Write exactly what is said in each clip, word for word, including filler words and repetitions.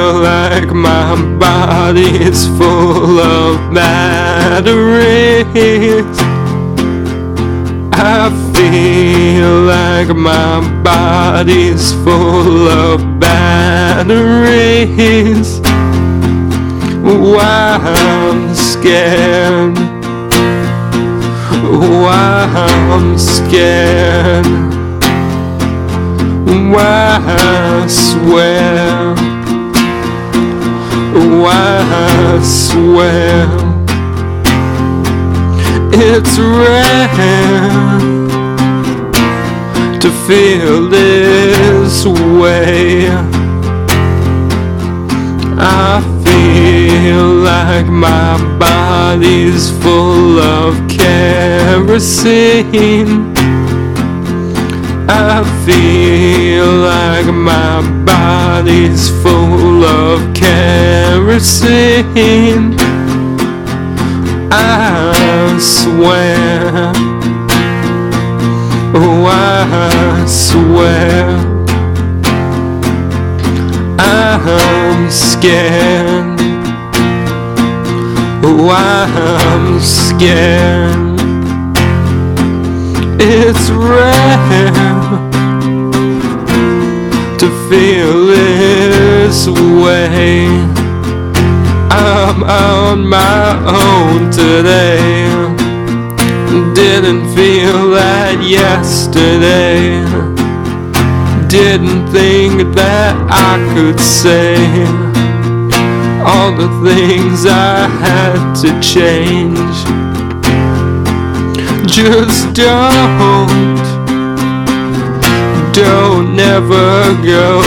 feel like my body's full of batteries. I feel like my body's full of batteries. Why I'm scared, why I'm scared, why I swear, why I swear. It's rare to feel this way. I feel like my body's full of kerosene. I feel like my body's full of kerosene. I swear, oh I swear, I'm scared, oh I'm scared. It's rare to feel this way. I'm on my own today. Didn't feel that yesterday. Didn't think that I could say all the things I had to change. Just don't, don't never go.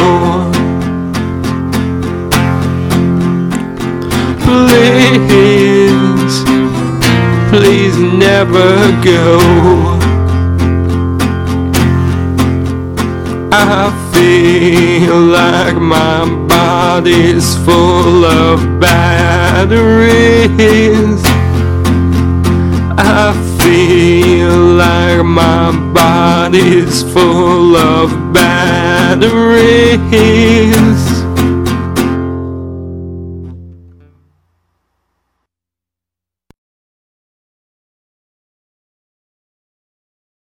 Please, please never go. I feel like my body's full of batteries. I feel like my body's full of batteries.